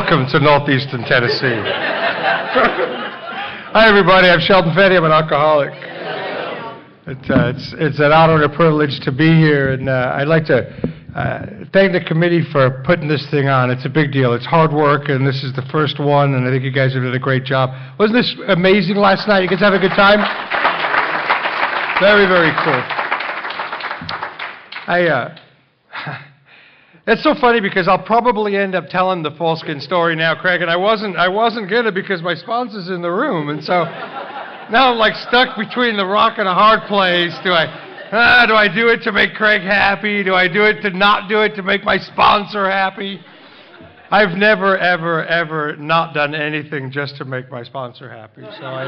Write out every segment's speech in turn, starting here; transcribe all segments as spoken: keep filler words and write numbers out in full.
Welcome to Northeastern Tennessee. Hi, everybody. I'm Sheldon Fetty. I'm an alcoholic. It, uh, it's, it's an honor and a privilege to be here, and uh, I'd like to uh, thank the committee for putting this thing on. It's a big deal. It's hard work, and this is the first one, and I think you guys have done a great job. Wasn't this amazing last night? You guys have a good time? Very, very cool. I, uh... It's so funny because I'll probably end up telling the Folskin story now, Craig, and I wasn't, I wasn't gonna because my sponsor's in the room, and so now I'm like stuck between the rock and a hard place. Do I, ah, do I do it to make Craig happy? Do I do it to not do it to make my sponsor happy? I've never, ever, ever not done anything just to make my sponsor happy, so I,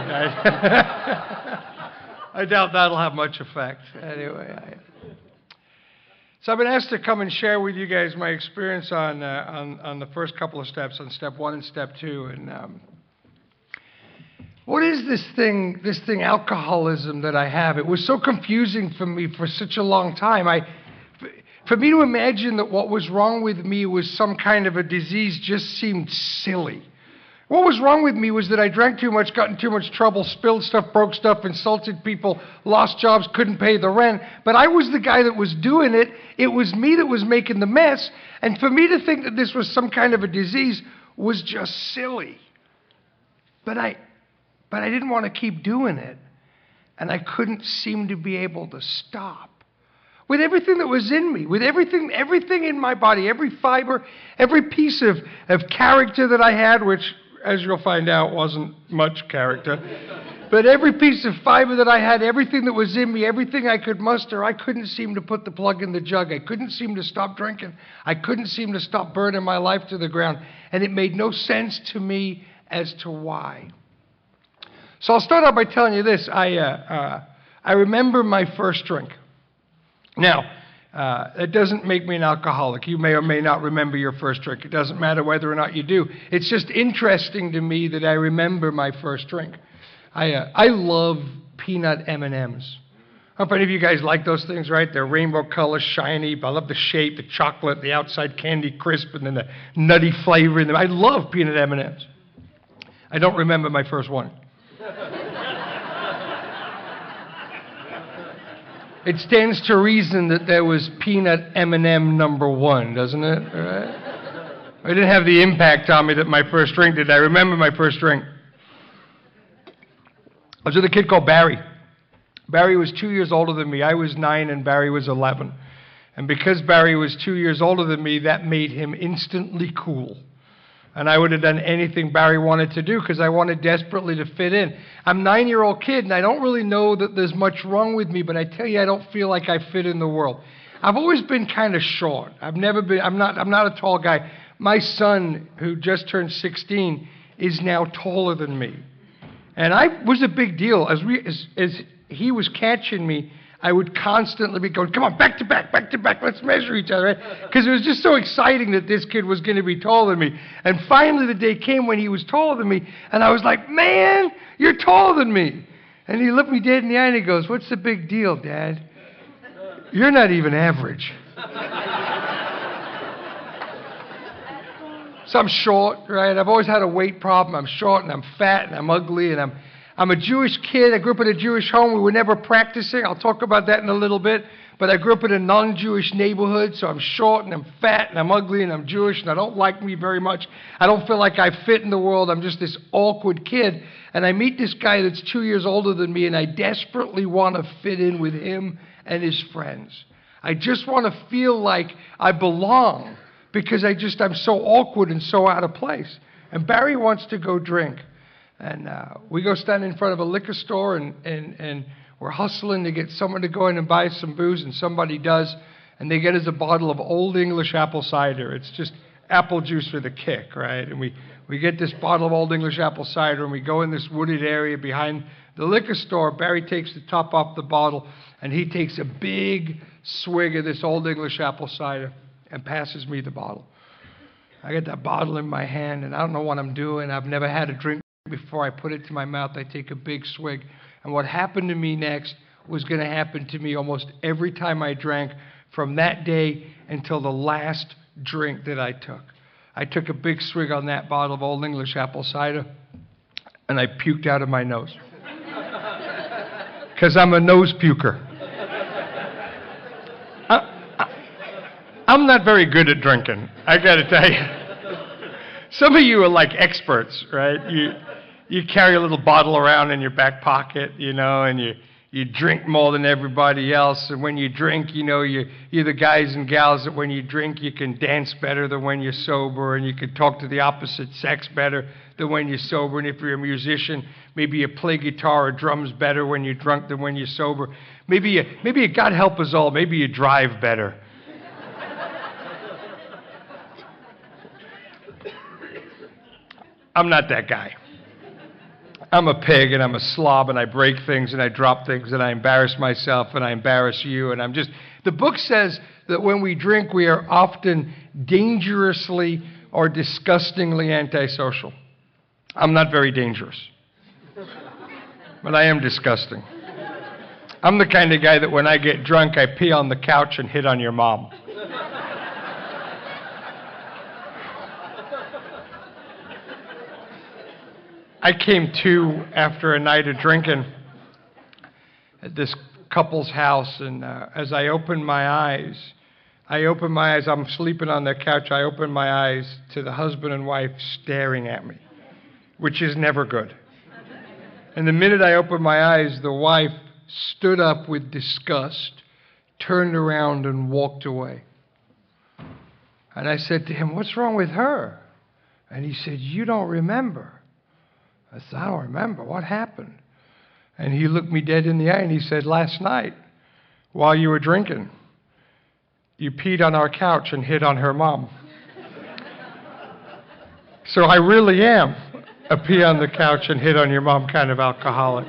I, I doubt that'll have much effect. Anyway. I, So I've been asked to come and share with you guys my experience on uh, on, on the first couple of steps, on step one and step two. And um, what is this thing, this thing, alcoholism that I have? It was so confusing for me for such a long time. I, for me to imagine that what was wrong with me was some kind of a disease just seemed silly. What was wrong with me was that I drank too much, got in too much trouble, spilled stuff, broke stuff, insulted people, lost jobs, couldn't pay the rent. But I was the guy that was doing it. It was me that was making the mess. And for me to think that this was some kind of a disease was just silly. But I, but I didn't want to keep doing it. And I couldn't seem to be able to stop. With everything that was in me, with everything, everything in my body, every fiber, every piece of, of character that I had, which, as you'll find out, wasn't much character. But every piece of fiber that I had, everything that was in me, everything I could muster, I couldn't seem to put the plug in the jug. I couldn't seem to stop drinking. I couldn't seem to stop burning my life to the ground. And it made no sense to me as to why. So I'll start out by telling you this. I, uh, uh, I remember my first drink. Now, Uh, it doesn't make me an alcoholic. You may or may not remember your first drink. It doesn't matter whether or not you do. It's just interesting to me that I remember my first drink. I, uh, I love peanut M and M's. I don't know if any of you guys like those things, right? They're rainbow color, shiny. I love the shape, the chocolate, the outside candy crisp, and then the nutty flavor in them. I love peanut M and M's. I don't remember my first one. It stands to reason that there was peanut M and M number one, doesn't it? All right? It didn't have the impact on me that my first drink did. I remember my first drink. I was with a kid called Barry. Barry was two years older than me. I was nine and Barry was eleven. And because Barry was two years older than me, that made him instantly cool. And I would have done anything Barry wanted to do because I wanted desperately to fit in. I'm a nine-year-old kid, and I don't really know that there's much wrong with me, but I tell you, I don't feel like I fit in the world. I've always been kind of short. I've never been, I'm not, I'm not a tall guy. My son, who just turned sixteen, is now taller than me. And I was a big deal. As, we, as, as he was catching me, I would constantly be going, come on, back to back, back to back, let's measure each other, right? Because it was just so exciting that this kid was going to be taller than me. And finally the day came when he was taller than me, and I was like, man, you're taller than me. And he looked me dead in the eye and he goes, what's the big deal, Dad? You're not even average. So I'm short, right? I've always had a weight problem. I'm short and I'm fat and I'm ugly and I'm I'm a Jewish kid. I grew up in a Jewish home. We were never practicing. I'll talk about that in a little bit. But I grew up in a non-Jewish neighborhood, so I'm short and I'm fat and I'm ugly and I'm Jewish and I don't like me very much. I don't feel like I fit in the world. I'm just this awkward kid. And I meet this guy that's two years older than me, and I desperately want to fit in with him and his friends. I just want to feel like I belong because I just, I'm so awkward and so out of place. And Barry wants to go drink. And uh, we go stand in front of a liquor store, and, and, and we're hustling to get someone to go in and buy some booze, and somebody does, and they get us a bottle of Old English apple cider. It's just apple juice with a kick, right? And we, we get this bottle of Old English apple cider, and we go in this wooded area behind the liquor store. Barry takes the top off the bottle, and he takes a big swig of this Old English apple cider and passes me the bottle. I get that bottle in my hand, and I don't know what I'm doing. I've never had a drink before. I put it to my mouth. I take a big swig. And what happened to me next was going to happen to me almost every time I drank from that day until the last drink that I took. I took a big swig on that bottle of Old English apple cider, and I puked out of my nose. Because I'm a nose puker. I, I, I'm not very good at drinking, I got to tell you. Some of you are like experts, right? You, you carry a little bottle around in your back pocket, you know, and you... You drink more than everybody else, and when you drink, you know, you, you're the guys and gals that when you drink, you can dance better than when you're sober, and you can talk to the opposite sex better than when you're sober, and if you're a musician, maybe you play guitar or drums better when you're drunk than when you're sober. Maybe you, maybe you, God help us all, maybe you drive better. I'm not that guy. I'm a pig, and I'm a slob, and I break things, and I drop things, and I embarrass myself, and I embarrass you, and I'm just... The book says that when we drink, we are often dangerously or disgustingly antisocial. I'm not very dangerous, but I am disgusting. I'm the kind of guy that when I get drunk, I pee on the couch and hit on your mom. I came to after a night of drinking at this couple's house, and uh, as I opened my eyes, I opened my eyes, I'm sleeping on their couch, I opened my eyes to the husband and wife staring at me, which is never good. And the minute I opened my eyes, the wife stood up with disgust, turned around and walked away. And I said to him, "What's wrong with her?" And he said, "You don't remember." I said, "I don't remember. What happened?" And he looked me dead in the eye and he said, "Last night, while you were drinking, you peed on our couch and hit on her mom." So I really am a pee on the couch and hit on your mom kind of alcoholic.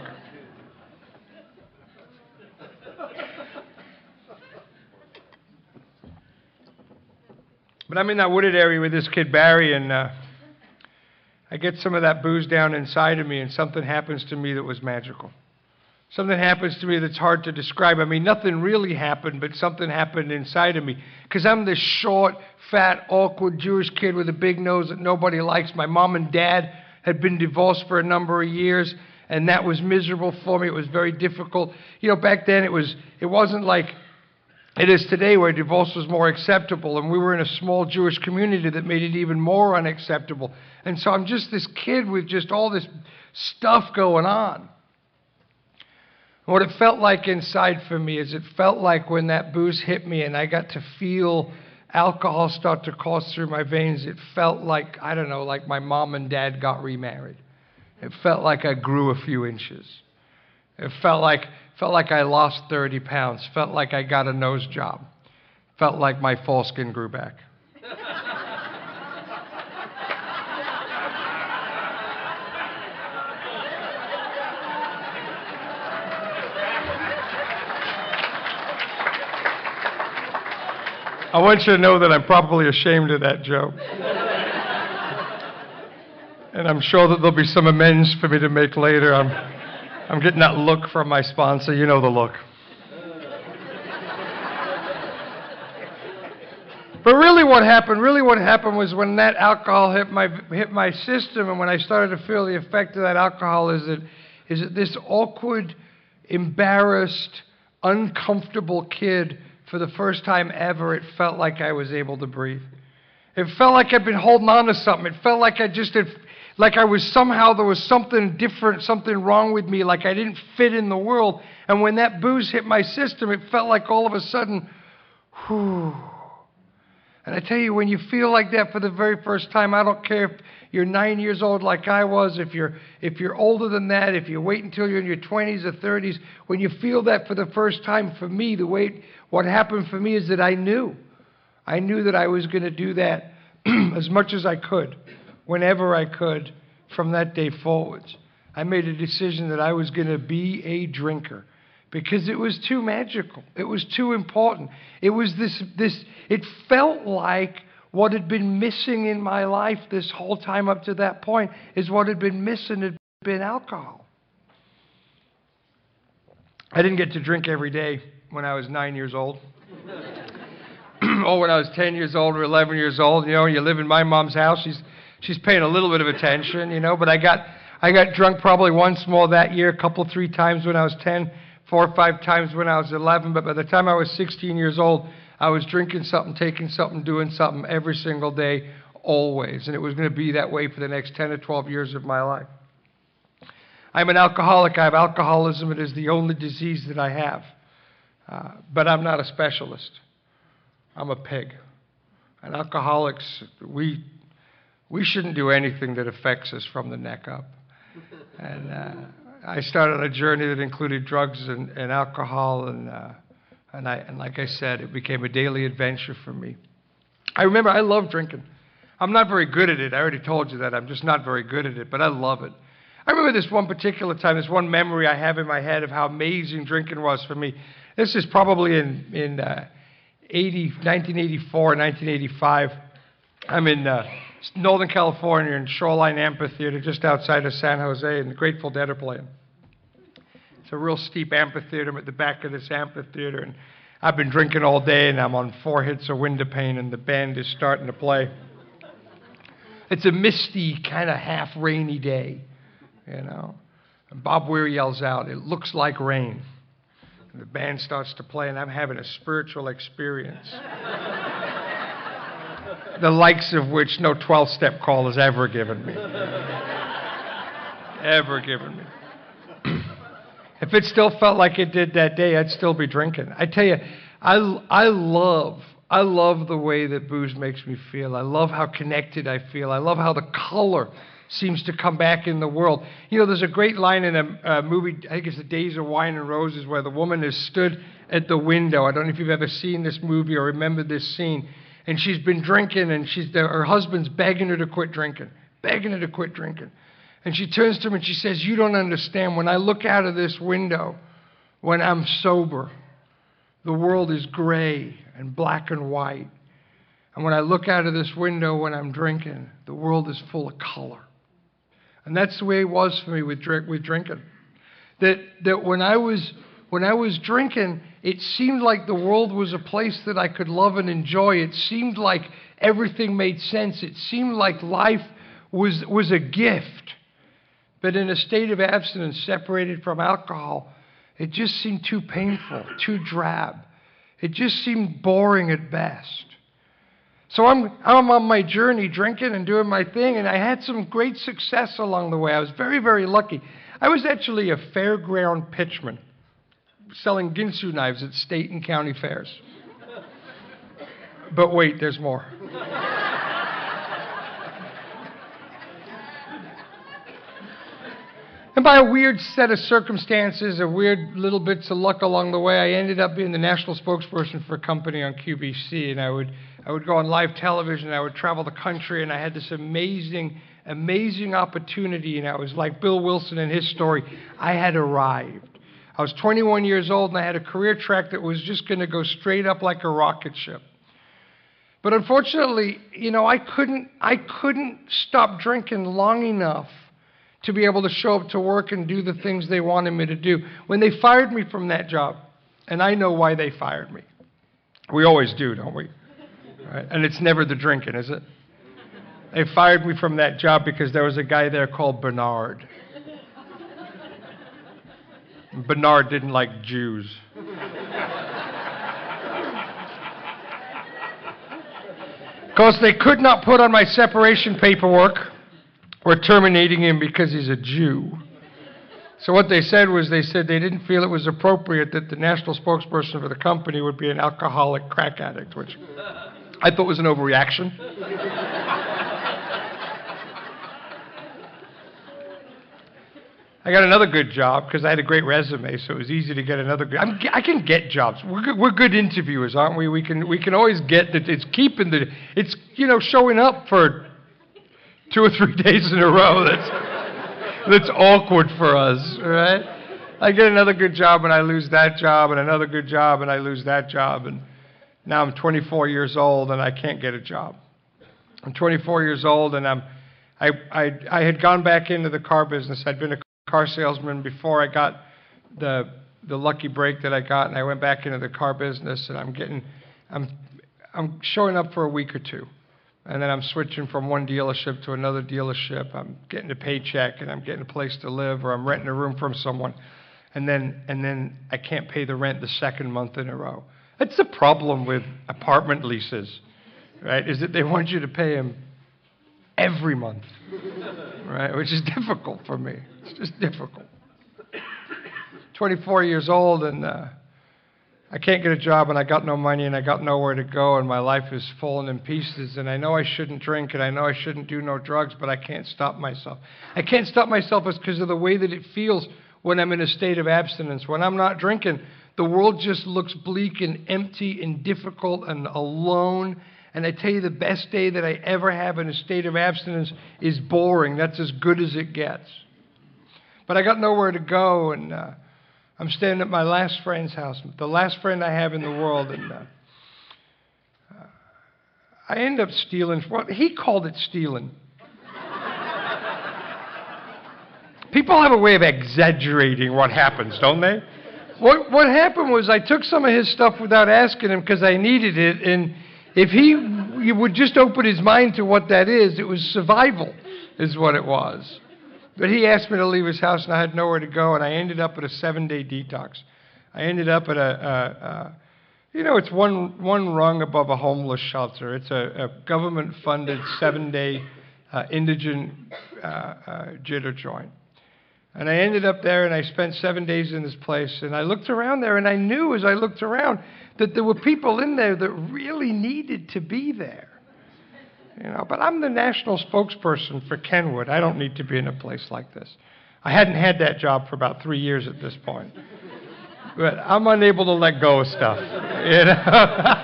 But I'm in that wooded area with this kid, Barry, and uh, I get some of that booze down inside of me, and something happens to me that was magical. Something happens to me that's hard to describe. I mean, nothing really happened, but something happened inside of me. Because I'm this short, fat, awkward Jewish kid with a big nose that nobody likes. My mom and dad had been divorced for a number of years, and that was miserable for me. It was very difficult. You know, back then it was, it wasn't like it is today where divorce was more acceptable, and we were in a small Jewish community that made it even more unacceptable. And so I'm just this kid with just all this stuff going on. And what it felt like inside for me is it felt like when that booze hit me and I got to feel alcohol start to course through my veins, it felt like, I don't know, like my mom and dad got remarried. It felt like I grew a few inches. It felt like felt like I lost thirty pounds. Felt like I got a nose job. Felt like my foreskin grew back. I want you to know that I'm probably ashamed of that joke. And I'm sure that there'll be some amends for me to make later. I'm, I'm getting that look from my sponsor. You know the look. But really what happened, really what happened was when that alcohol hit my, hit my system, and when I started to feel the effect of that alcohol, is that, is that this awkward, embarrassed, uncomfortable kid, for the first time ever, it felt like I was able to breathe. It felt like I'd been holding on to something. It felt like I just had, like I was somehow, there was something different, something wrong with me, like I didn't fit in the world. And when that booze hit my system, it felt like all of a sudden, whew. And I tell you, when you feel like that for the very first time, I don't care if you're nine years old like I was, if you're, if you're older than that, if you wait until you're in your twenties or thirties, when you feel that for the first time, for me, the way, it, what happened for me is that I knew. I knew that I was going to do that as much as I could, whenever I could, from that day forwards. I made a decision that I was going to be a drinker because it was too magical. It was too important. It was this, this, it felt like what had been missing in my life this whole time up to that point is what had been missing had been alcohol. I didn't get to drink every day when I was nine years old. oh, when I was ten years old or eleven years old, you know, you live in my mom's house, she's, she's paying a little bit of attention, you know, but I got, I got drunk probably once more that year, a couple, three times when I was ten, four or five times when I was eleven, but by the time I was sixteen years old, I was drinking something, taking something, doing something every single day, always, and it was going to be that way for the next ten or twelve years of my life. I'm an alcoholic. I have alcoholism. It is the only disease that I have, uh, but I'm not a specialist. I'm a pig. And alcoholics, we, we shouldn't do anything that affects us from the neck up. And uh, I started a journey that included drugs and, and alcohol, and, uh, and, I, and like I said, it became a daily adventure for me. I remember I love drinking. I'm not very good at it. I already told you that. I'm just not very good at it, but I love it. I remember this one particular time, this one memory I have in my head of how amazing drinking was for me. This is probably in, in uh, eighty, nineteen eighty-four, nineteen eighty-five. I'm in uh, Northern California in Shoreline Amphitheater just outside of San Jose, and the Grateful Dead are playing. It's a real steep amphitheater. I'm at the back of this amphitheater, and I've been drinking all day, and I'm on four hits of window pane, and the band is starting to play. It's a misty, kind of half rainy day, you know. And Bob Weir yells out, "It looks like rain." And the band starts to play, and I'm having a spiritual experience, the likes of which no twelve-step call has ever given me. Ever given me. If it still felt like it did that day, I'd still be drinking. I tell you, I, I love, I love the way that booze makes me feel. I love how connected I feel. I love how the color seems to come back in the world. You know, there's a great line in a, a movie, I think it's The Days of Wine and Roses, where the woman has stood at the window. I don't know if you've ever seen this movie or remember this scene. And she's been drinking, and she's her husband's begging her to quit drinking, begging her to quit drinking. And she turns to him and she says, "You don't understand. When I look out of this window, when I'm sober, the world is gray and black and white. And when I look out of this window when I'm drinking, the world is full of color." And that's the way it was for me with drink, with drinking. That that when I was when I was drinking, it seemed like the world was a place that I could love and enjoy. It seemed like everything made sense. It seemed like life was was a gift. But in a state of abstinence, separated from alcohol, it just seemed too painful, too drab. It just seemed boring at best. So I'm, I'm on my journey drinking and doing my thing, and I had some great success along the way. I was very, very lucky. I was actually a fairground pitchman, selling Ginsu knives at state and county fairs. But wait, there's more. And by a weird set of circumstances, a weird little bits of luck along the way, I ended up being the national spokesperson for a company on Q V C, and I would I would go on live television, I would travel the country, and I had this amazing, amazing opportunity, and I was like Bill Wilson in his story. I had arrived. I was twenty-one years old, and I had a career track that was just going to go straight up like a rocket ship. But unfortunately, you know, I couldn't, I couldn't stop drinking long enough to be able to show up to work and do the things they wanted me to do. When they fired me from that job, and I know why they fired me. We always do, don't we? Right? And it's never the drinking, is it? They fired me from that job because there was a guy there called Bernard. Bernard didn't like Jews. Because they could not put on my separation paperwork, we're terminating him because he's a Jew. So what they said was, they said they didn't feel it was appropriate that the national spokesperson for the company would be an alcoholic crack addict, which I thought was an overreaction. I got another good job because I had a great resume, so it was easy to get another good. I'm, I can get jobs. We're good, we're good interviewers, aren't we? We can we can always get that. It's keeping the. It's you know showing up for two or three days in a row. That's that's awkward for us, right? I get another good job and I lose that job, and another good job and I lose that job, and now I'm twenty-four years old and I can't get a job. I'm twenty-four years old and I'm I I I had gone back into the car business. I'd been a car salesman before I got the the lucky break that I got, and I went back into the car business, and I'm getting I'm I'm showing up for a week or two, and then I'm switching from one dealership to another dealership. I'm getting a paycheck, and I'm getting a place to live, or I'm renting a room from someone, and then and then I can't pay the rent the second month in a row. That's the problem with apartment leases, right? Is that they want you to pay them every month, right? Which is difficult for me. It's just difficult. twenty-four years old, and uh, I can't get a job, and I got no money, and I got nowhere to go, and my life is falling in pieces, and I know I shouldn't drink, and I know I shouldn't do no drugs, but I can't stop myself. I can't stop myself because of the way that it feels when I'm in a state of abstinence. When I'm not drinking, the world just looks bleak and empty and difficult and alone. And I tell you, the best day that I ever have in a state of abstinence is boring. That's as good as it gets. But I got nowhere to go, and uh, I'm staying at my last friend's house, the last friend I have in the world, and uh, uh, I end up stealing. Well, he called it stealing. People have a way of exaggerating what happens, don't they? What what happened was I took some of his stuff without asking him because I needed it, and if he, he would just open his mind to what that is, it was survival, is what it was. But he asked me to leave his house, and I had nowhere to go, and I ended up at a seven-day detox. I ended up at a, a, a you know, it's one one rung above a homeless shelter. It's a, a government-funded seven-day uh, indigent uh, uh, jitter joint. And I ended up there, and I spent seven days in this place, and I looked around there, and I knew as I looked around that there were people in there that really needed to be there. You know, but I'm the national spokesperson for Kenwood. I don't need to be in a place like this. I hadn't had that job for about three years at this point. But I'm unable to let go of stuff. You know?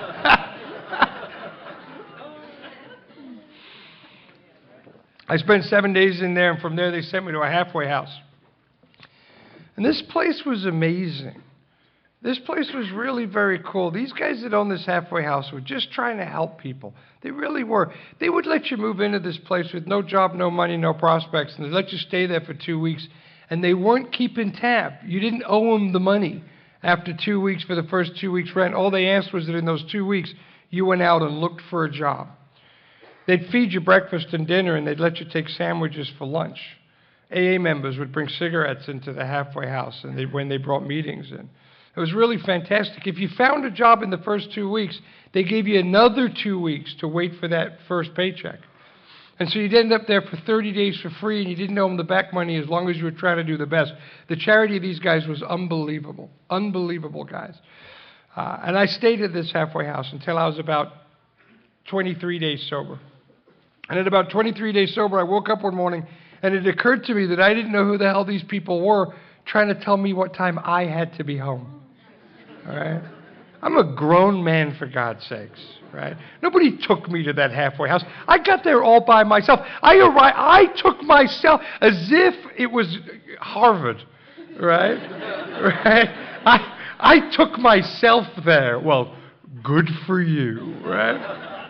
I spent seven days in there, and from there they sent me to a halfway house. And this place was amazing. This place was really very cool. These guys that own this halfway house were just trying to help people. They really were. They would let you move into this place with no job, no money, no prospects, and they'd let you stay there for two weeks. And they weren't keeping tab. You didn't owe them the money after two weeks for the first two weeks' rent. All they asked was that in those two weeks, you went out and looked for a job. They'd feed you breakfast and dinner, and they'd let you take sandwiches for lunch. A A members would bring cigarettes into the halfway house and they, when they brought meetings in. It was really fantastic. If you found a job in the first two weeks, they gave you another two weeks to wait for that first paycheck. And so you'd end up there for thirty days for free, and you didn't owe them the back money as long as you were trying to do the best. The charity of these guys was unbelievable. Unbelievable guys. Uh, and I stayed at this halfway house until I was about twenty-three days sober. And at about twenty-three days sober, I woke up one morning, and it occurred to me that I didn't know who the hell these people were trying to tell me what time I had to be home. All right? I'm a grown man, for God's sakes, right? Nobody took me to that halfway house. I got there all by myself. I arrived, I took myself as if it was Harvard, right? Right? I, I took myself there. Well, good for you, right?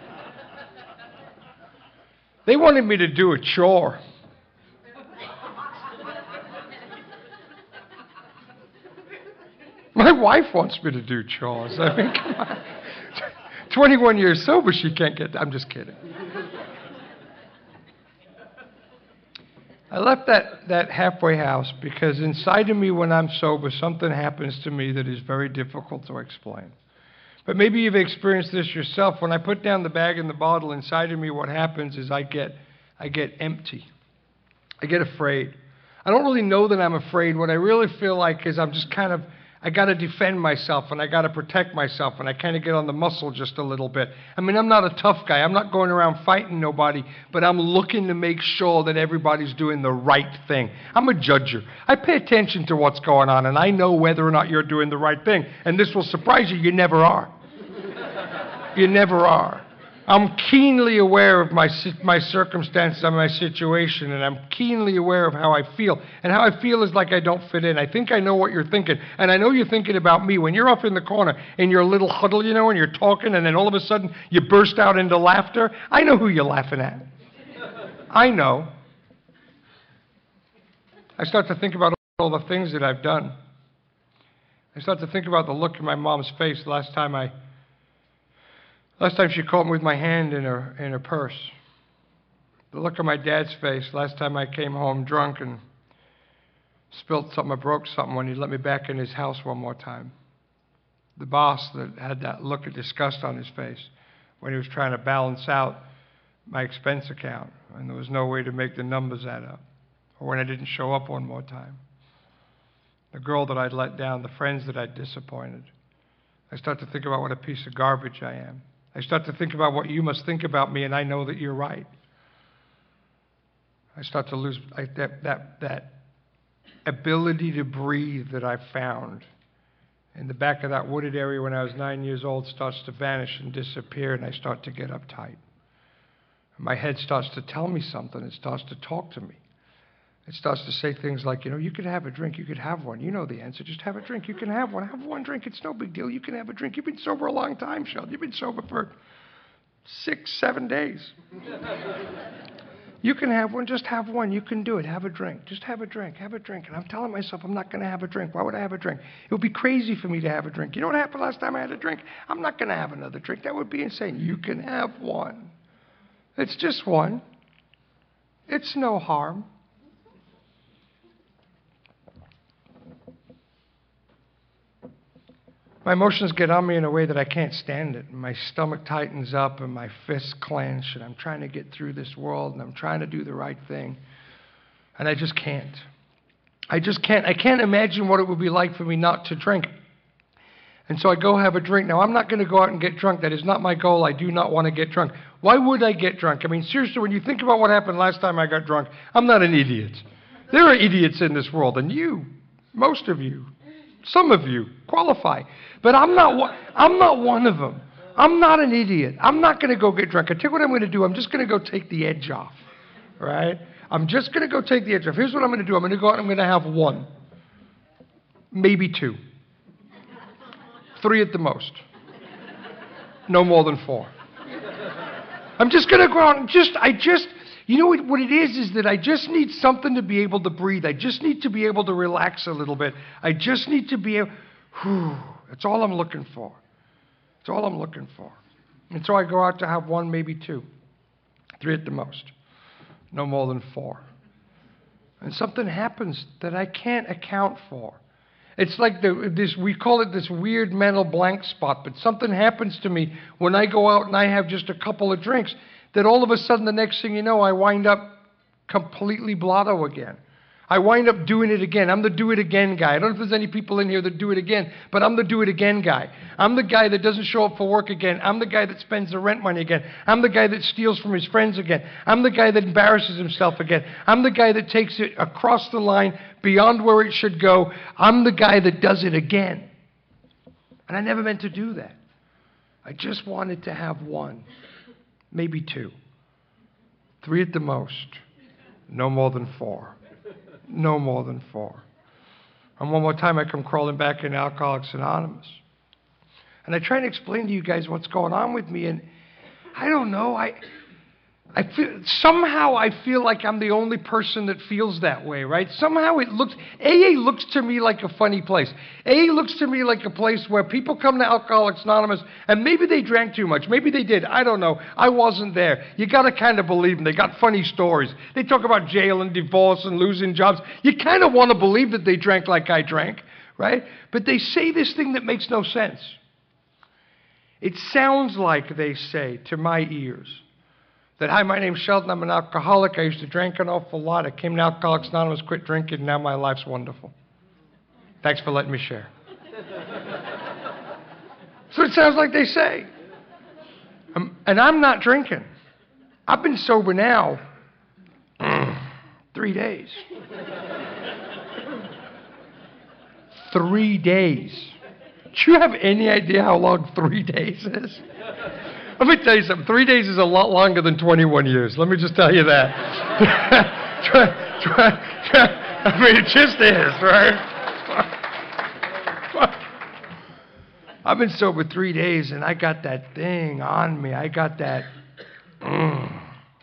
They wanted me to do a chore. My wife wants me to do chores. I mean, come on. twenty-one years sober, she can't get... I'm just kidding. I left that, that halfway house because inside of me when I'm sober, something happens to me that is very difficult to explain. But maybe you've experienced this yourself. When I put down the bag and the bottle, inside of me what happens is I get, I get empty. I get afraid. I don't really know that I'm afraid. What I really feel like is I'm just kind of... I got to defend myself, and I got to protect myself, and I kind of get on the muscle just a little bit. I mean, I'm not a tough guy. I'm not going around fighting nobody, but I'm looking to make sure that everybody's doing the right thing. I'm a judger. I pay attention to what's going on, and I know whether or not you're doing the right thing. And this will surprise you. You never are. You never are. I'm keenly aware of my my circumstances and my situation, and I'm keenly aware of how I feel. And how I feel is like I don't fit in. I think I know what you're thinking, and I know you're thinking about me. When you're up in the corner in your little huddle, you know, and you're talking, and then all of a sudden you burst out into laughter, I know who you're laughing at. I know. I start to think about all the things that I've done. I start to think about the look in my mom's face the last time I Last time she caught me with my hand in her, in her purse. The look on my dad's face last time I came home drunk and spilled something or broke something when he let me back in his house one more time. The boss that had that look of disgust on his face when he was trying to balance out my expense account and there was no way to make the numbers add up. Or when I didn't show up one more time. The girl that I'd let down, the friends that I'd disappointed. I start to think about what a piece of garbage I am. I start to think about what you must think about me, and I know that you're right. I start to lose I, that, that, that ability to breathe that I found in the back of that wooded area when I was nine years old starts to vanish and disappear, and I start to get uptight. My head starts to tell me something. It starts to talk to me. It starts to say things like, you know, you could have a drink, you could have one. You know the answer, just have a drink. You can have one. Have one drink. It's no big deal. You can have a drink. You've been sober a long time, Sheldon. You've been sober for six, seven days. You can have one. Just have one. You can do it. Have a drink. Just have a drink. Have a drink. And I'm telling myself I'm not going to have a drink. Why would I have a drink? It would be crazy for me to have a drink. You know what happened last time I had a drink? I'm not going to have another drink. That would be insane. You can have one. It's just one. It's no harm. My emotions get on me in a way that I can't stand it. My stomach tightens up and my fists clench and I'm trying to get through this world and I'm trying to do the right thing. And I just can't. I just can't. I can't imagine what it would be like for me not to drink. And so I go have a drink. Now, I'm not going to go out and get drunk. That is not my goal. I do not want to get drunk. Why would I get drunk? I mean, seriously, when you think about what happened last time I got drunk, I'm not an idiot. There are idiots in this world, and you, most of you, some of you qualify. But I'm not one, I'm not one of them. I'm not an idiot. I'm not going to go get drunk. I tell you what I'm going to do. I'm just going to go take the edge off, right? I'm just going to go take the edge off. Here's what I'm going to do. I'm going to go out and I'm going to have one, maybe two, three at the most, no more than four. I'm just going to go out and just, I just, you know what, what it is, is that I just need something to be able to breathe. I just need to be able to relax a little bit. I just need to be able, whew, that's all I'm looking for. That's all I'm looking for. And so I go out to have one, maybe two, three at the most, no more than four. And something happens that I can't account for. It's like the, this, we call it this weird mental blank spot, but something happens to me when I go out and I have just a couple of drinks that all of a sudden the next thing you know, I wind up completely blotto again. I wind up doing it again. I'm the do it again guy. I don't know if there's any people in here that do it again, but I'm the do it again guy. I'm the guy that doesn't show up for work again. I'm the guy that spends the rent money again. I'm the guy that steals from his friends again. I'm the guy that embarrasses himself again. I'm the guy that takes it across the line beyond where it should go. I'm the guy that does it again. And I never meant to do that. I just wanted to have one, maybe two, three at the most, no more than four. No more than four. And one more time, I come crawling back in Alcoholics Anonymous. And I try to explain to you guys what's going on with me, and I don't know. I, I feel somehow I feel like I'm the only person that feels that way, right? Somehow it looks, A A looks to me like a funny place. A A looks to me like a place where people come to Alcoholics Anonymous, and maybe they drank too much. Maybe they did. I don't know. I wasn't there. You got to kind of believe them. They got funny stories. They talk about jail and divorce and losing jobs. You kind of want to believe that they drank like I drank, right? But they say this thing that makes no sense. It sounds like they say to my ears that, hi, my name's Sheldon, I'm an alcoholic, I used to drink an awful lot, I came to Alcoholics Anonymous, quit drinking, now my life's wonderful. Thanks for letting me share. So it sounds like they say. Um, and I'm not drinking. I've been sober now three days. Three days. Do you have any idea how long three days is? Let me tell you something. Three days is a lot longer than twenty-one years. Let me just tell you that. try, try, try. I mean, it just is, right? I've been sober three days, and I got that thing on me. I got that. Mm,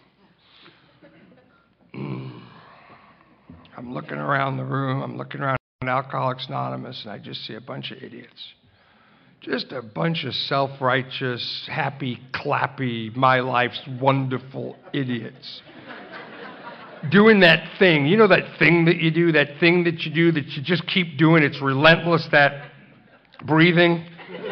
mm. I'm looking around the room. I'm looking around Alcoholics Anonymous, and I just see a bunch of idiots. Just a bunch of self-righteous, happy, clappy, my life's wonderful idiots. Doing that thing, you know that thing that you do, that thing that you do that you just keep doing, it's relentless, that breathing.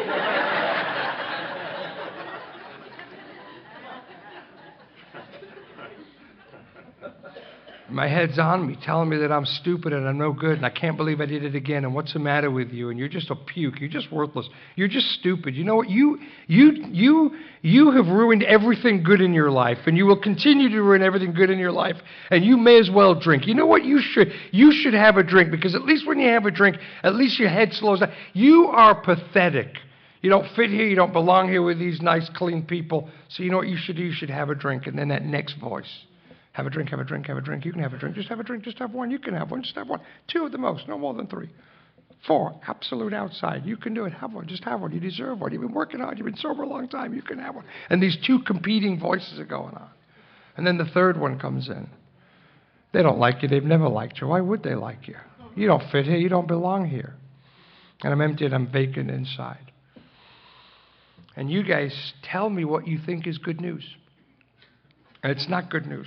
My head's on me, telling me that I'm stupid and I'm no good and I can't believe I did it again and what's the matter with you and you're just a puke, you're just worthless, you're just stupid. You know what? You, you, you, you have ruined everything good in your life and you will continue to ruin everything good in your life and you may as well drink. You know what? You should, you should have a drink because at least when you have a drink, at least your head slows down. You are pathetic. You don't fit here, you don't belong here with these nice, clean people. So you know what you should do? You should have a drink. And then that next voice. Have a drink, have a drink, have a drink. You can have a drink. Just have a drink. Just have one. You can have one. Just have one. Two at the most. No more than three. Four. Absolute outside. You can do it. Have one. Just have one. You deserve one. You've been working hard. You've been sober a long time. You can have one. And these two competing voices are going on. And then the third one comes in. They don't like you. They've never liked you. Why would they like you? You don't fit here. You don't belong here. And I'm empty and I'm vacant inside. And you guys tell me what you think is good news. It's not good news.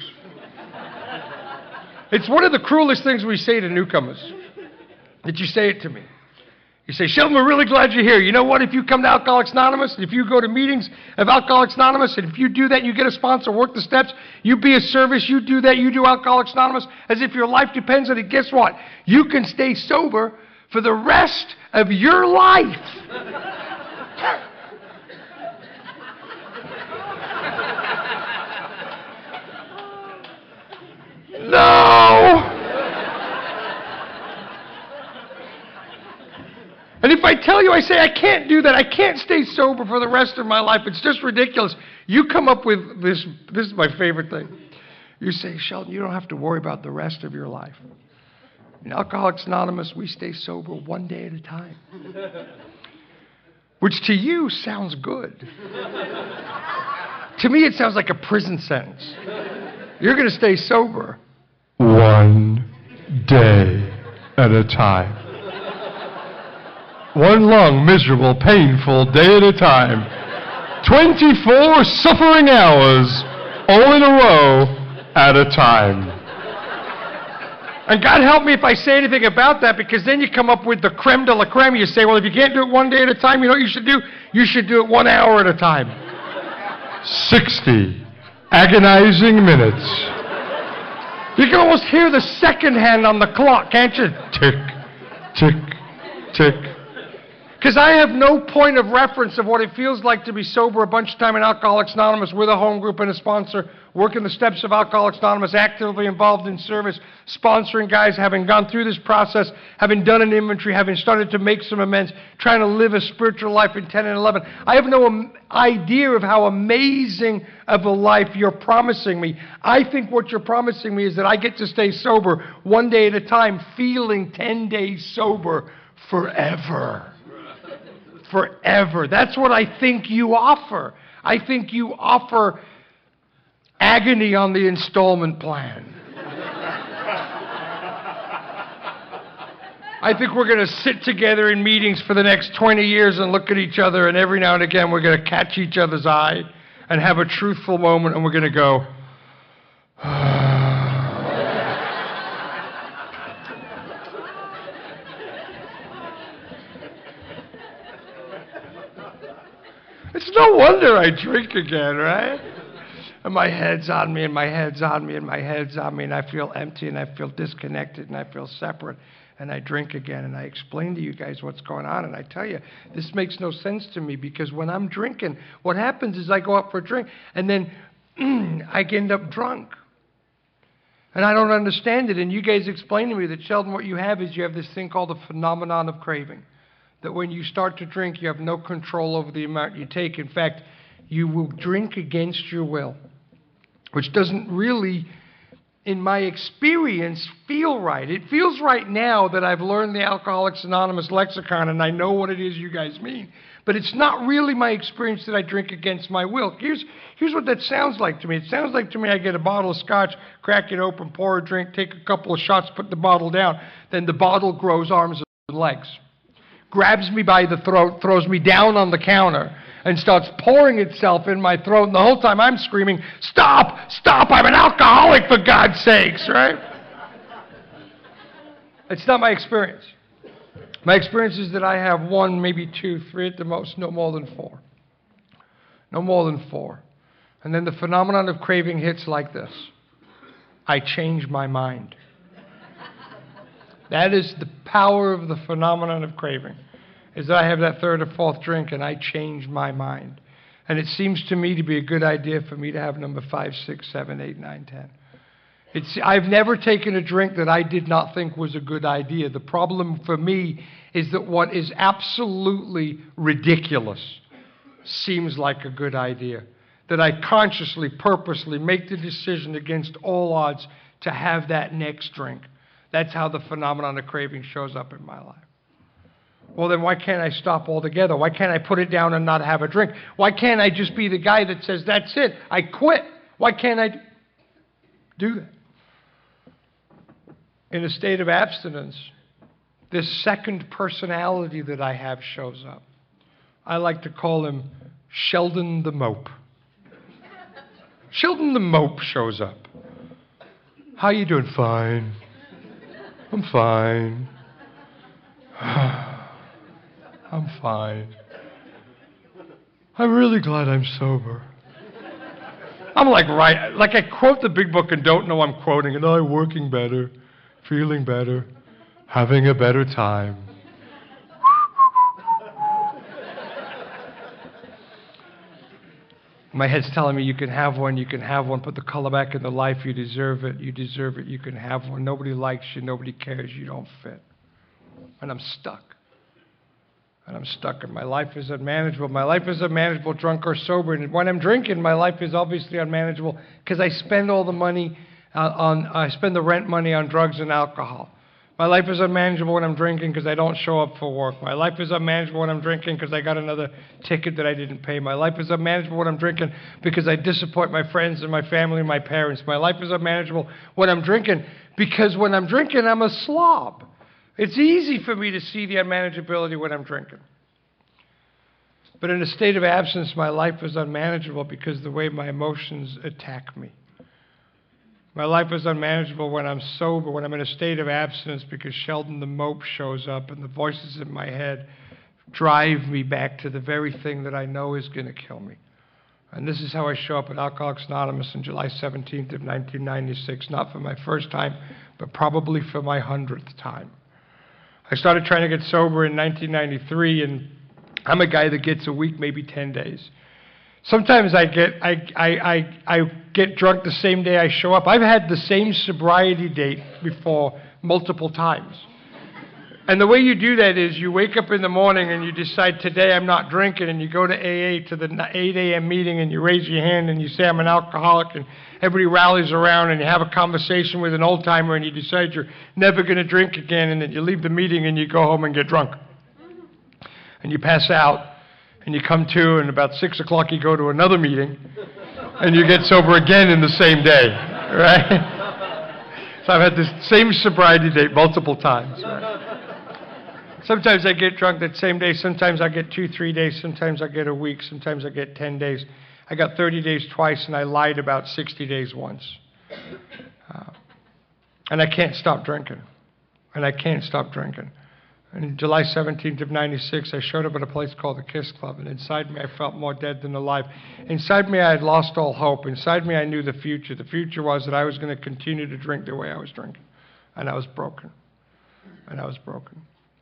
It's one of the cruelest things we say to newcomers, that you say it to me. You say, Sheldon, we're really glad you're here. You know what? If you come to Alcoholics Anonymous, if you go to meetings of Alcoholics Anonymous, and if you do that, you get a sponsor, work the steps, you be a service, you do that, you do Alcoholics Anonymous, as if your life depends on it, guess what? You can stay sober for the rest of your life. No! And if I tell you, I say, I can't do that. I can't stay sober for the rest of my life. It's just ridiculous. You come up with this. This is my favorite thing. You say, Sheldon, you don't have to worry about the rest of your life. In Alcoholics Anonymous, we stay sober one day at a time. Which to you sounds good. To me, it sounds like a prison sentence. You're going to stay sober one day at a time. One long, miserable, painful day at a time. twenty-four suffering hours, all in a row, at a time. And God help me if I say anything about that, because then you come up with the creme de la creme. You say, well, if you can't do it one day at a time, you know what you should do? You should do it one hour at a time. sixty agonizing minutes. You can almost hear the second hand on the clock, can't you? Tick, tick, tick. Because I have no point of reference of what it feels like to be sober a bunch of time in Alcoholics Anonymous with a home group and a sponsor, working the steps of Alcoholics Anonymous, actively involved in service, sponsoring guys, having gone through this process, having done an inventory, having started to make some amends, trying to live a spiritual life in ten and eleven. I have no um, idea of how amazing of a life you're promising me. I think what you're promising me is that I get to stay sober one day at a time, feeling ten days sober forever. Forever. That's what I think you offer. I think you offer agony on the installment plan. I think we're going to sit together in meetings for the next twenty years and look at each other, and every now and again we're going to catch each other's eye and have a truthful moment, and we're going to go, it's no wonder I drink again, right? And my head's on me, and my head's on me, and my head's on me, and I feel empty, and I feel disconnected, and I feel separate, and I drink again, and I explain to you guys what's going on, and I tell you, this makes no sense to me, because when I'm drinking, what happens is I go out for a drink, and then mm, I end up drunk. And I don't understand it, and you guys explain to me that, Sheldon, what you have is you have this thing called the phenomenon of craving. That when you start to drink, you have no control over the amount you take. In fact, you will drink against your will, which doesn't really, in my experience, feel right. It feels right now that I've learned the Alcoholics Anonymous lexicon and I know what it is you guys mean. But it's not really my experience that I drink against my will. Here's, here's what that sounds like to me. It sounds like to me I get a bottle of scotch, crack it open, pour a drink, take a couple of shots, put the bottle down. Then the bottle grows arms and legs. grabs me by the throat, throws me down on the counter, and starts pouring itself in my throat. And the whole time I'm screaming, "Stop! Stop! I'm an alcoholic, for God's sakes," right? It's not my experience. My experience is that I have one, maybe two, three at the most, no more than four. No more than four. And then the phenomenon of craving hits like this. I change my mind. That is the power of the phenomenon of craving, is that I have that third or fourth drink and I change my mind. And it seems to me to be a good idea for me to have number five, six, seven, eight, nine, ten. It's, I've never taken a drink that I did not think was a good idea. The problem for me is that what is absolutely ridiculous seems like a good idea. That I consciously, purposely make the decision against all odds to have that next drink. That's how the phenomenon of craving shows up in my life. Well, then why can't I stop altogether? Why can't I put it down and not have a drink? Why can't I just be the guy that says, "That's it, I quit"? Why can't I do that? In a state of abstinence, this second personality that I have shows up. I like to call him Sheldon the Mope. Sheldon the Mope shows up. "How you doing?" "Fine. I'm fine. I'm fine. I'm really glad I'm sober." I'm like, right, like I quote the big book and don't know I'm quoting it. "I'm working better, feeling better, having a better time." My head's telling me, "You can have one, you can have one. Put the color back in the life. You deserve it. You deserve it. You can have one. Nobody likes you. Nobody cares. You don't fit." And I'm stuck. And I'm stuck. And my life is unmanageable. My life is unmanageable, drunk or sober. And when I'm drinking, my life is obviously unmanageable because I spend all the money uh, on, I spend the rent money on drugs and alcohol. My life is unmanageable when I'm drinking because I don't show up for work. My life is unmanageable when I'm drinking because I got another ticket that I didn't pay. My life is unmanageable when I'm drinking because I disappoint my friends and my family and my parents. My life is unmanageable when I'm drinking because when I'm drinking, I'm a slob. It's easy for me to see the unmanageability when I'm drinking. But in a state of abstinence, my life is unmanageable because the way my emotions attack me. My life is unmanageable when I'm sober, when I'm in a state of abstinence, because Sheldon the Mope shows up and the voices in my head drive me back to the very thing that I know is going to kill me. And this is how I show up at Alcoholics Anonymous on July seventeenth of nineteen ninety-six, not for my first time, but probably for my hundredth time. I started trying to get sober in nineteen ninety-three, and I'm a guy that gets a week, maybe ten days. Sometimes I get I, I, I, I get drunk the same day I show up. I've had the same sobriety date before multiple times. And the way you do that is you wake up in the morning and you decide, "Today I'm not drinking," and you go to A A to the eight A M meeting and you raise your hand and you say, "I'm an alcoholic," and everybody rallies around and you have a conversation with an old timer and you decide you're never going to drink again, and then you leave the meeting and you go home and get drunk. And you pass out. And you come to, and about six o'clock you go to another meeting, and you get sober again in the same day, right? So I've had this same sobriety date multiple times, right? Sometimes I get drunk that same day. Sometimes I get two, three days. Sometimes I get a week. Sometimes I get ten days. I got thirty days twice, and I lied about sixty days once. Uh, and I can't stop drinking. And I can't stop drinking. And July seventeenth of ninety-six, I showed up at a place called the Kiss Club, and inside me I felt more dead than alive. Inside me I had lost all hope. Inside me I knew the future. The future was that I was going to continue to drink the way I was drinking. And I was broken. And I was broken.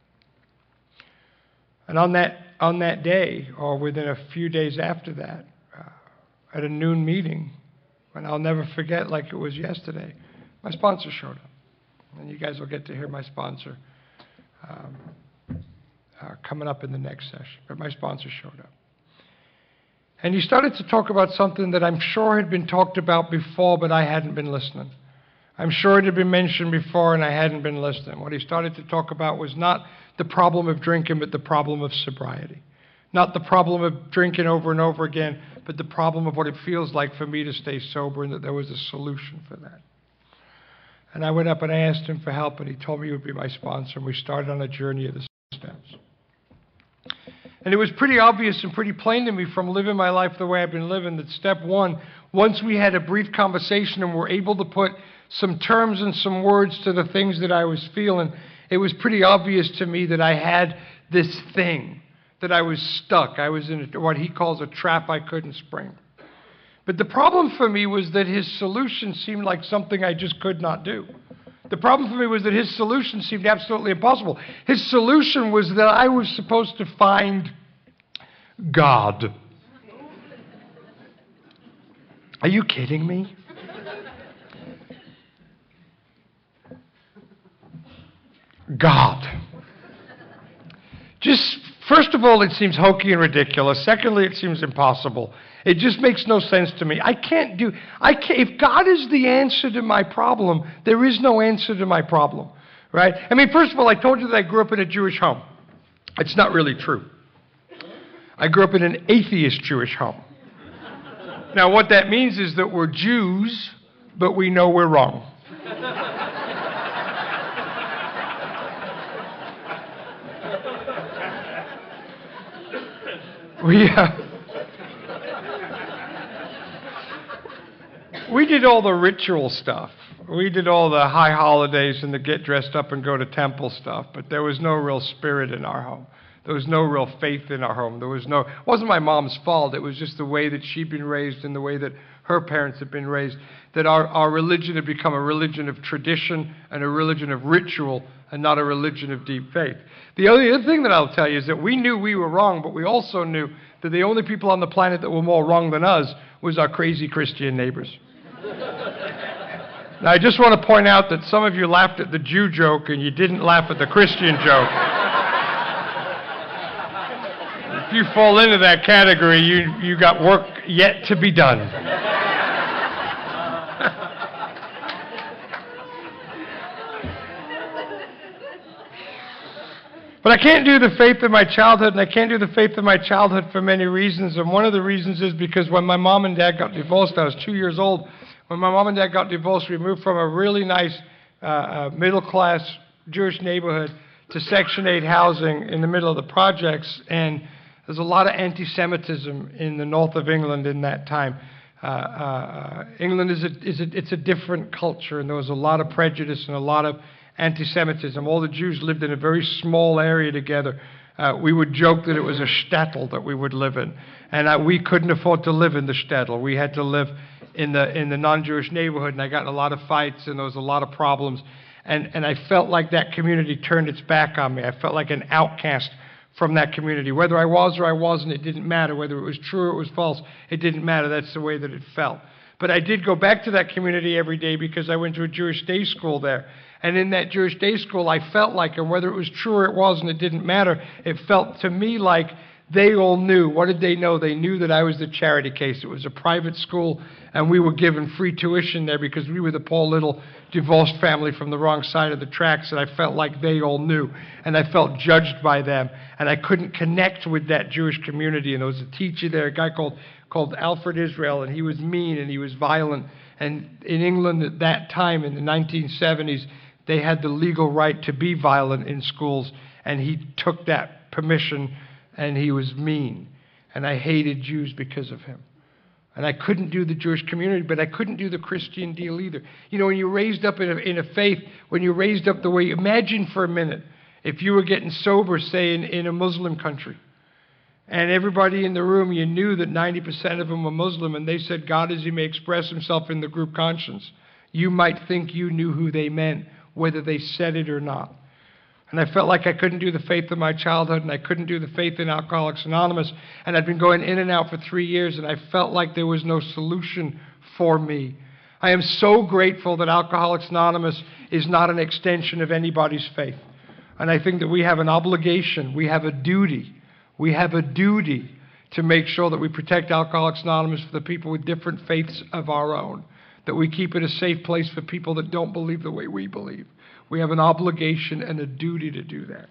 And on that, on that day, or within a few days after that, uh, at a noon meeting, and I'll never forget like it was yesterday, my sponsor showed up. And you guys will get to hear my sponsor Um, uh, coming up in the next session. But my sponsor showed up. And he started to talk about something that I'm sure had been talked about before, but I hadn't been listening. I'm sure it had been mentioned before, and I hadn't been listening. What he started to talk about was not the problem of drinking, but the problem of sobriety. Not the problem of drinking over and over again, but the problem of what it feels like for me to stay sober, and that there was a solution for that. And I went up and I asked him for help, and he told me he would be my sponsor, and we started on a journey of the steps. And it was pretty obvious and pretty plain to me from living my life the way I've been living that step one, once we had a brief conversation and were able to put some terms and some words to the things that I was feeling, it was pretty obvious to me that I had this thing, that I was stuck. I was in a, what he calls a trap I couldn't spring. But the problem for me was that his solution seemed like something I just could not do. The problem for me was that his solution seemed absolutely impossible. His solution was that I was supposed to find God. Are you kidding me? God. Just, first of all, it seems hokey and ridiculous. Secondly, it seems impossible. It just makes no sense to me. I can't do, I can't, if God is the answer to my problem, there is no answer to my problem, right? I mean, first of all, I told you that I grew up in a Jewish home. It's not really true. I grew up in an atheist Jewish home. Now, what that means is that we're Jews, but we know we're wrong. We, uh, we did all the ritual stuff. We did all the high holidays and the get dressed up and go to temple stuff, but there was no real spirit in our home. There was no real faith in our home. There was no, it wasn't my mom's fault. It was just the way that she'd been raised and the way that her parents had been raised, that our, our religion had become a religion of tradition and a religion of ritual and not a religion of deep faith. The only other thing that I'll tell you is that we knew we were wrong, but we also knew that the only people on the planet that were more wrong than us was our crazy Christian neighbors. Now, I just want to point out that some of you laughed at the Jew joke and you didn't laugh at the Christian joke. If you fall into that category, you, you got work yet to be done. But I can't do the faith of my childhood, and I can't do the faith of my childhood for many reasons. And one of the reasons is because when my mom and dad got divorced, I was two years old. When my mom and dad got divorced, we moved from a really nice uh, uh, middle-class Jewish neighborhood to Section eight housing in the middle of the projects. And there's a lot of anti-Semitism in the north of England in that time. Uh, uh, England is a, is a, it's a different culture, and there was a lot of prejudice and a lot of anti-Semitism. All the Jews lived in a very small area together. Uh, we would joke that it was a shtetl that we would live in, and uh, we couldn't afford to live in the shtetl. We had to live in the in the non-Jewish neighborhood, and I got in a lot of fights, and there was a lot of problems, and and I felt like that community turned its back on me. I felt like an outcast from that community. Whether I was or I wasn't, it didn't matter. Whether it was true or it was false, it didn't matter. That's the way that it felt. But I did go back to that community every day because I went to a Jewish day school there. And in that Jewish day school, I felt like, and whether it was true or it wasn't, it didn't matter. It felt to me like they all knew. What did they know? They knew that I was the charity case. It was a private school, and we were given free tuition there because we were the poor little divorced family from the wrong side of the tracks, and I felt like they all knew. And I felt judged by them, and I couldn't connect with that Jewish community. And there was a teacher there, a guy called, called Alfred Israel, and he was mean and he was violent. And in England at that time, in the nineteen seventies, they had the legal right to be violent in schools, and he took that permission, and he was mean. And I hated Jews because of him. And I couldn't do the Jewish community, but I couldn't do the Christian deal either. You know, when you're raised up in a, in a faith, when you're raised up the way, imagine for a minute if you were getting sober, say, in, in a Muslim country, and everybody in the room, you knew that ninety percent of them were Muslim, and they said, God as he may express himself in the group conscience. You might think you knew who they meant, whether they said it or not. And I felt like I couldn't do the faith of my childhood, and I couldn't do the faith in Alcoholics Anonymous, and I'd been going in and out for three years, and I felt like there was no solution for me. I am so grateful that Alcoholics Anonymous is not an extension of anybody's faith. And I think that we have an obligation, we have a duty, we have a duty to make sure that we protect Alcoholics Anonymous for the people with different faiths of our own, that we keep it a safe place for people that don't believe the way we believe. We have an obligation and a duty to do that.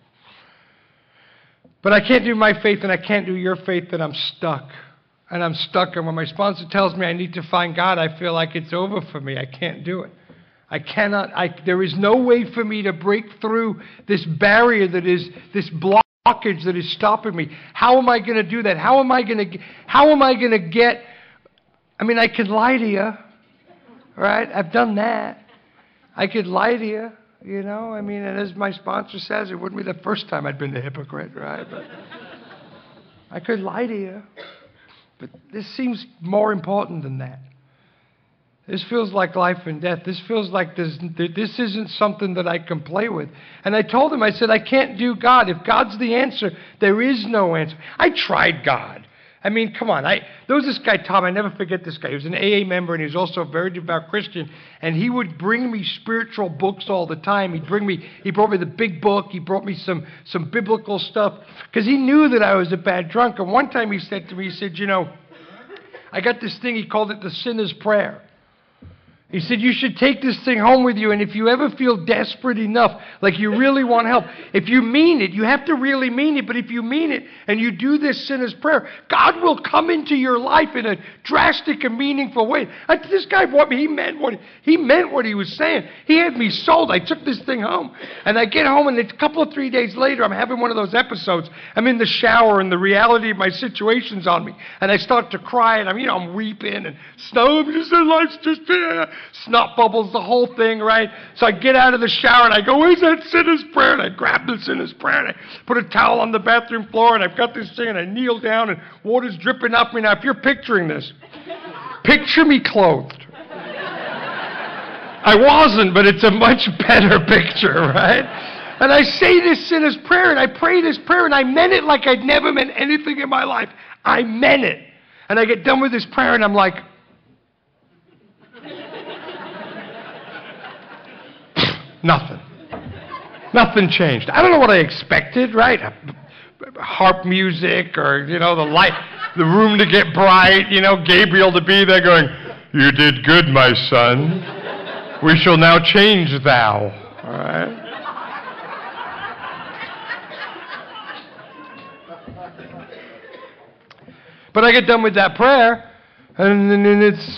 But I can't do my faith and I can't do your faith, and I'm stuck. And I'm stuck, and when my sponsor tells me I need to find God, I feel like it's over for me. I can't do it. I cannot, I, there is no way for me to break through this barrier that is this block. blockage that is stopping me. How am I going to do that? How am I going to, how am I going to get, I mean, I could lie to you, right? I've done that. I could lie to you, you know? I mean, and as my sponsor says, it wouldn't be the first time I'd been a hypocrite, right? But I could lie to you. But this seems more important than that. This feels like life and death. This feels like this, this isn't something that I can play with. And I told him, I said, I can't do God. If God's the answer, there is no answer. I tried God. I mean, come on. I, there was this guy, Tom, I never forget this guy. He was an A A member, and he was also a very devout Christian. And he would bring me spiritual books all the time. He'd bring me, he brought me the big book. He brought me some, some biblical stuff because he knew that I was a bad drunk. And one time he said to me, he said, you know, I got this thing, he called it the sinner's prayer. He said, you should take this thing home with you, and if you ever feel desperate enough, like you really want help, if you mean it, you have to really mean it, but if you mean it and you do this sinner's prayer, God will come into your life in a drastic and meaningful way. I, this guy brought me, he meant what he meant what he was saying. He had me sold. I took this thing home, and I get home, and a couple of three days later, I'm having one of those episodes. I'm in the shower, and the reality of my situation's on me, and I start to cry, and I'm, you know, I'm weeping, and snow, just life's just uh, snot bubbles, the whole thing, right? So I get out of the shower, and I go, where's that sinner's prayer? And I grab the sinner's prayer, and I put a towel on the bathroom floor, and I've got this thing, and I kneel down, and water's dripping off me. Now, if you're picturing this, picture me clothed. I wasn't, but it's a much better picture, right? And I say this sinner's prayer, and I pray this prayer, and I meant it like I'd never meant anything in my life. I meant it. And I get done with this prayer, and I'm like, nothing. Nothing changed. I don't know what I expected, right? Harp music, or, you know, the light, the room to get bright, you know, Gabriel to be there going, you did good, my son. We shall now change thou. All right? But I get done with that prayer, and then it's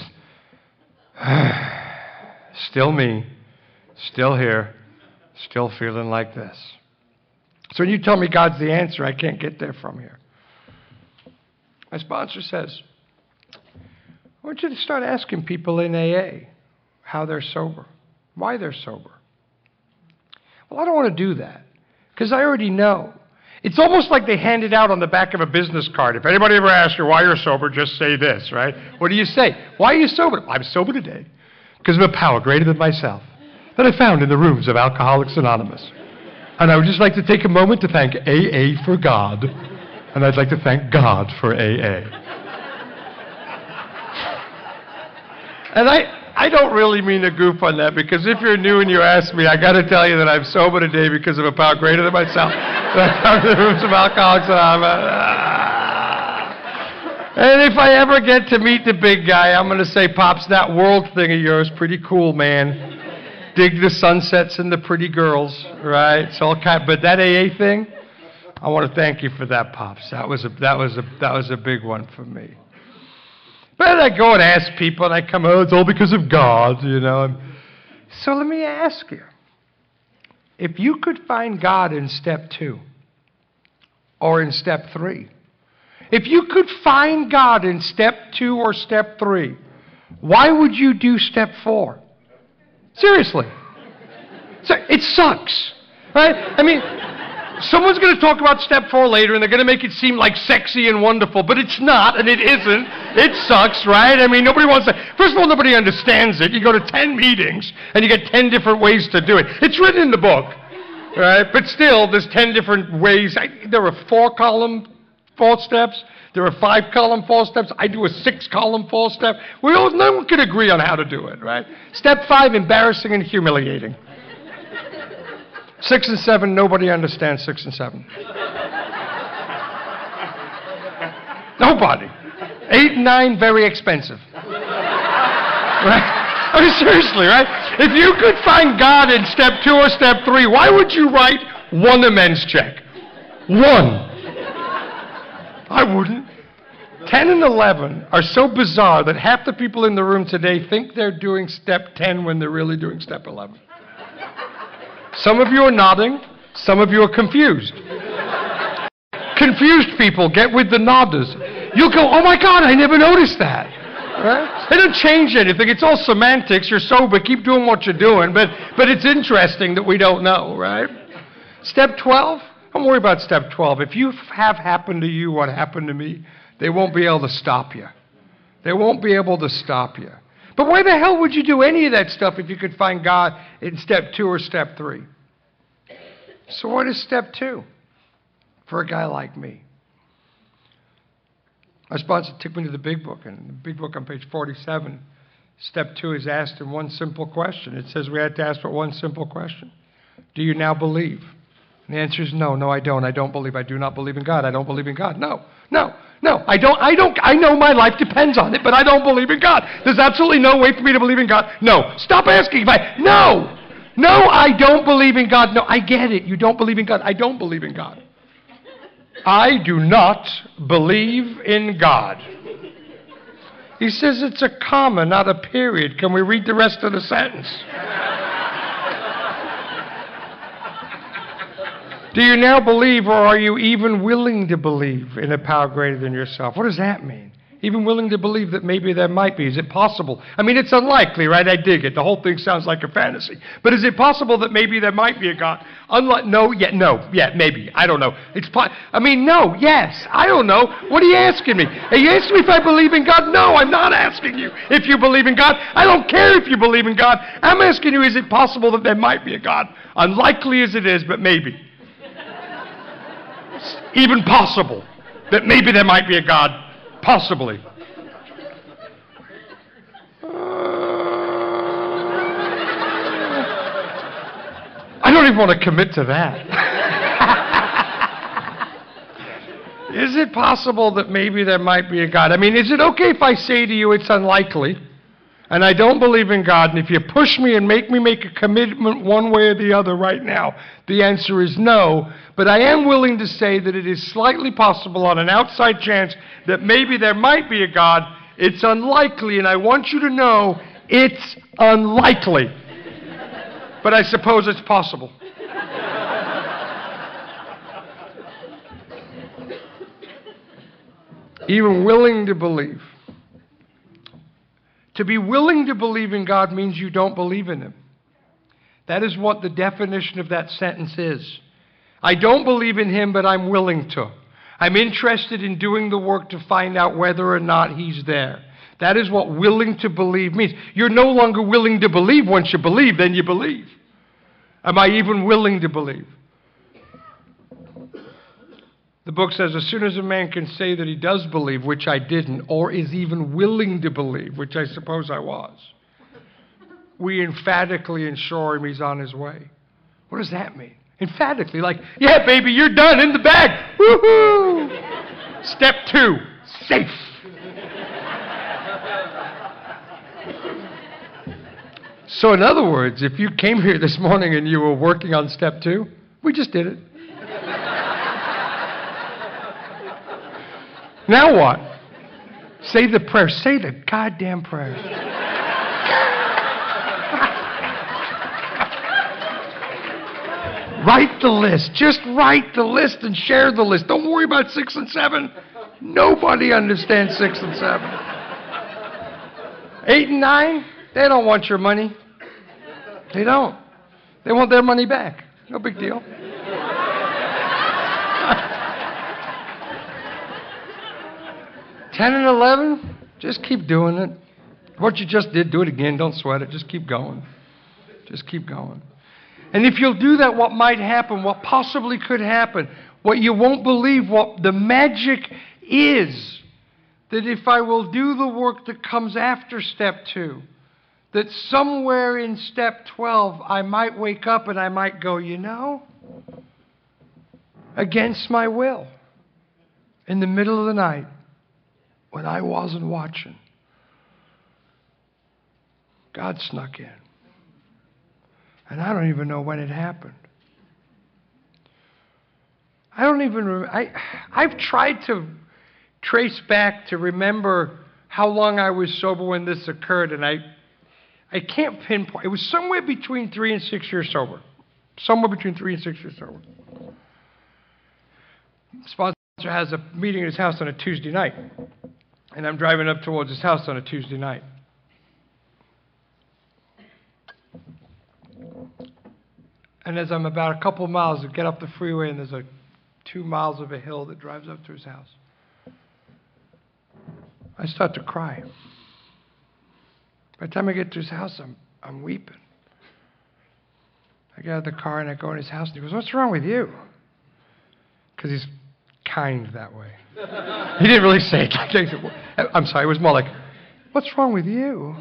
still me, still here, still feeling like this. So when you tell me God's the answer, I can't get there from here. My sponsor says, I want you to start asking people in A A how they're sober, why they're sober. Well, I don't want to do that, because I already know. It's almost like they hand it out on the back of a business card. If anybody ever asks you why you're sober, just say this, right? What do you say? Why are you sober? I'm sober today because of a power greater than myself that I found in the rooms of Alcoholics Anonymous. And I would just like to take a moment to thank A A for God, and I'd like to thank God for A A. And I... I don't really mean to goof on that, because if you're new and you ask me, I got to tell you that I'm sober today because of a power greater than myself. The rooms of Alcoholics Anonymous. And if I ever get to meet the big guy, I'm going to say, Pops, that world thing of yours, pretty cool, man. Dig the sunsets and the pretty girls, right? It's all kind. But that A A thing, I want to thank you for that, Pops. That was a that was a that was a big one for me. But I go and ask people, and I come, oh, it's all because of God, you know. So let me ask you, if you could find God in step two or in step three, if you could find God in step two or step three, why would you do step four? Seriously. It sucks, right? I mean... Someone's going to talk about step four later, and they're going to make it seem like sexy and wonderful, but it's not, and it isn't. It sucks, right? I mean, nobody wants to... First of all, nobody understands it. You go to ten meetings, and you get ten different ways to do it. It's written in the book, right? But still, there's ten different ways. I, there are four-column four steps. There are five-column four steps. I do a six-column four step. We all, no one can agree on how to do it, right? Step five, embarrassing and humiliating. Six and seven, nobody understands six and seven. Nobody. Eight and nine, very expensive. Right? I mean, seriously, right? If you could find God in step two or step three, why would you write one amends check? One. I wouldn't. Ten and eleven are so bizarre that half the people in the room today think they're doing step ten when they're really doing step eleven. Some of you are nodding. Some of you are confused. confused people get with the nodders. You'll go, oh my God, I never noticed that. Right? It doesn't change anything. It's all semantics. You're sober. Keep doing what you're doing. But, but it's interesting that we don't know, right? Step twelve? Don't worry about step twelve. If you have happened to you what happened to me, they won't be able to stop you. They won't be able to stop you. But why the hell would you do any of that stuff if you could find God in step two or step three? So what is step two for a guy like me? My sponsor took me to the Big Book, and in the Big Book on page forty-seven, step two is asked in one simple question. It says we had to ask for one simple question. Do you now believe? And the answer is no, no, I don't. I don't believe. I do not believe in God. I don't believe in God. No, no, no. I don't, I don't, I know my life depends on it, but I don't believe in God. There's absolutely no way for me to believe in God. No. Stop asking if I, no, no, I don't believe in God. No, I get it. You don't believe in God. I don't believe in God. I do not believe in God. He says it's a comma, not a period. Can we read the rest of the sentence? Do you now believe, or are you even willing to believe in a power greater than yourself? What does that mean? Even willing to believe that maybe there might be. Is it possible? I mean, it's unlikely, right? I dig it. The whole thing sounds like a fantasy. But is it possible that maybe there might be a God? Unlike, no, yeah, no, yeah, maybe. I don't know. It's po- I mean, no, yes. I don't know. What are you asking me? Are you asking me if I believe in God? No, I'm not asking you if you believe in God. I don't care if you believe in God. I'm asking you, is it possible that there might be a God? Unlikely as it is, but maybe. Even possible that maybe there might be a God, possibly. Uh, I don't even want to commit to that. Is it possible that maybe there might be a God? I mean, is it okay if I say to you it's unlikely, and I don't believe in God, and if you push me and make me make a commitment one way or the other right now, the answer is no. But I am willing to say that it is slightly possible on an outside chance that maybe there might be a God. It's unlikely, and I want you to know it's unlikely. But I suppose it's possible. Even willing to believe. To be willing to believe in God means you don't believe in Him. That is what the definition of that sentence is. I don't believe in Him, but I'm willing to. I'm interested in doing the work to find out whether or not He's there. That is what willing to believe means. You're no longer willing to believe. Once you believe, then you believe. Am I even willing to believe? The book says, as soon as a man can say that he does believe, which I didn't, or is even willing to believe, which I suppose I was, we emphatically assure him he's on his way. What does that mean? Emphatically, like, yeah, baby, you're done, in the bag. Woohoo! Step two, safe. So in other words, if you came here this morning and you were working on step two, we just did it. Now what? Say the prayer. Say the goddamn prayer. Write the list. Just write the list and share the list. Don't worry about six and seven. Nobody understands six and seven. Eight and nine, they don't want your money. They don't. They want their money back. No big deal. ten and eleven, just keep doing it. What you just did, do it again. Don't sweat it. Just keep going. Just keep going. And if you'll do that, what might happen, what possibly could happen, what you won't believe, what the magic is, that if I will do the work that comes after step two, that somewhere in step twelve, I might wake up and I might go, you know, against my will, in the middle of the night, when I wasn't watching, God snuck in. And I don't even know when it happened. I don't even remember. I, I've tried to trace back to remember how long I was sober when this occurred, and I, I can't pinpoint. It was somewhere between three and six years sober. Somewhere between three and six years sober. Sponsor officer has a meeting at his house on a Tuesday night. And I'm driving up towards his house on a Tuesday night. And as I'm about a couple miles to get up the freeway, and there's a two miles of a hill that drives up to his house, I start to cry. By the time I get to his house, I'm I'm weeping. I get out of the car and I go in his house, and he goes, "What's wrong with you?" Because he's kind that way. He didn't really say it. I'm sorry, it was more like, "What's wrong with you?"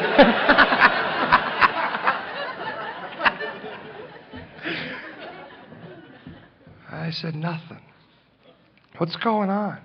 I said, "Nothing. What's going on?"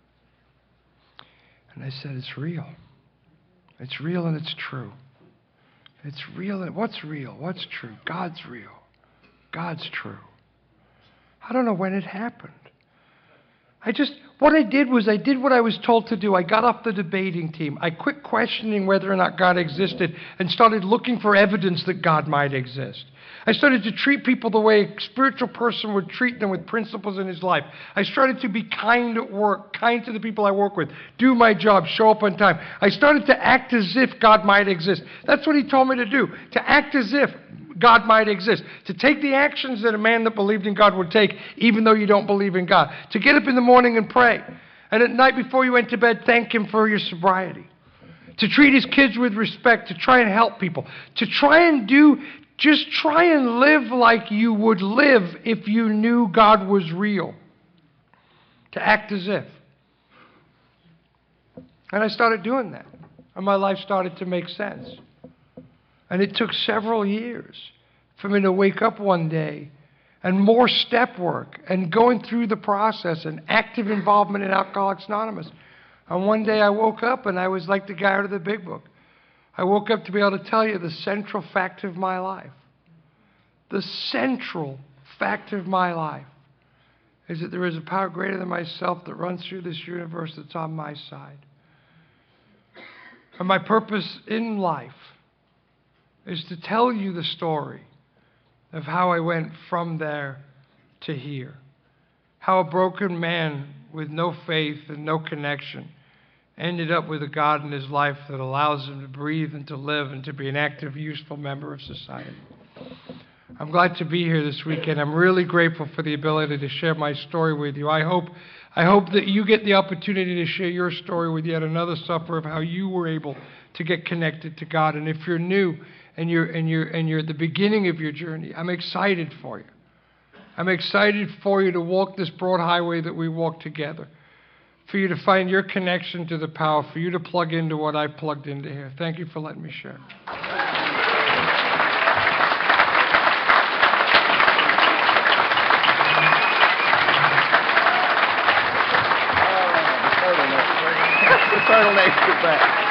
And I said, "It's real. It's real and it's true. It's real and what's real? What's true? God's real. God's true." I don't know when it happened. I just, what I did was I did what I was told to do. I got off the debating team. I quit questioning whether or not God existed and started looking for evidence that God might exist. I started to treat people the way a spiritual person would treat them, with principles in his life. I started to be kind at work, kind to the people I work with, do my job, show up on time. I started to act as if God might exist. That's what he told me to do, to act as if God might exist, to take the actions that a man that believed in God would take, even though you don't believe in God, to get up in the morning and pray, and at night before you went to bed, thank him for your sobriety, to treat his kids with respect, to try and help people, to try and do, just try and live like you would live if you knew God was real, to act as if. And I started doing that, and my life started to make sense. And it took several years for me to wake up one day, and more step work and going through the process and active involvement in Alcoholics Anonymous. And one day I woke up and I was like the guy out of the Big Book. I woke up to be able to tell you the central fact of my life. The central fact of my life is that there is a power greater than myself that runs through this universe that's on my side. And my purpose in life is to tell you the story of how I went from there to here. How a broken man with no faith and no connection ended up with a God in his life that allows him to breathe and to live and to be an active, useful member of society. I'm glad to be here this weekend. I'm really grateful for the ability to share my story with you. I hope, I hope that you get the opportunity to share your story with yet another sufferer of how you were able to get connected to God. And if you're new, and you're, and you're, and you're at the beginning of your journey, I'm excited for you. I'm excited for you to walk this broad highway that we walk together, for you to find your connection to the power, for you to plug into what I plugged into here. Thank you for letting me share. The turtleneck. The turtleneck is back.